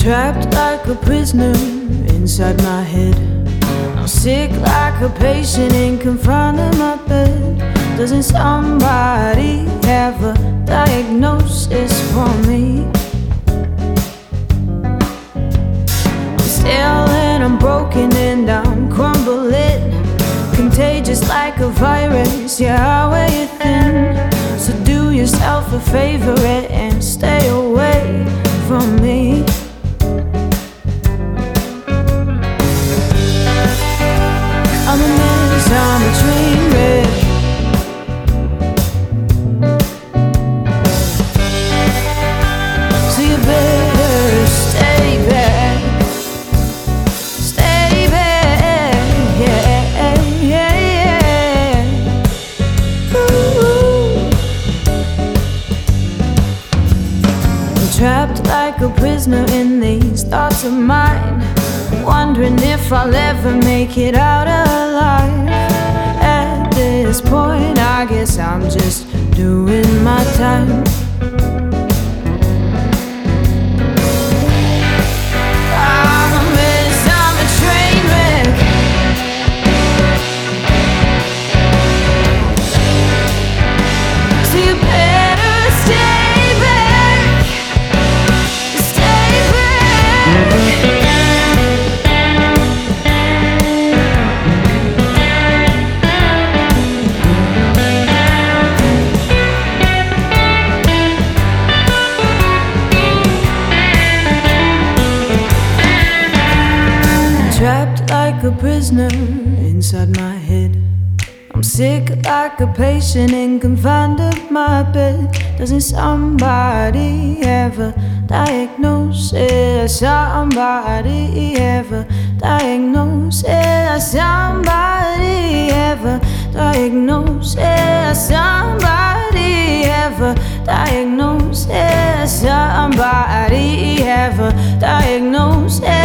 Trapped like a prisoner inside my head. I'm sick like a patient in confined in my bed. Doesn't somebody have a diagnosis for me? I'm still and I'm broken and I'm crumbling, contagious like a virus. Yeah, I wear you thin. So do yourself a favor and stay away from me. I'm a mess, I'm a train wreck. So you better stay back. Stay back, yeah, yeah, yeah. Ooh. I'm trapped like a prisoner in these thoughts of mine, wondering if I'll ever make it out alive. At this point, I guess I'm just doing my time. I'm a mess, I'm a train wreck. So you better stay back. Stay back. Trapped like a prisoner inside my head. I'm sick like a patient and confined to my bed. Doesn't somebody have a diagnosis? Somebody have a diagnosis? Somebody have a diagnosis? Somebody have a diagnosis? Somebody have a diagnosis?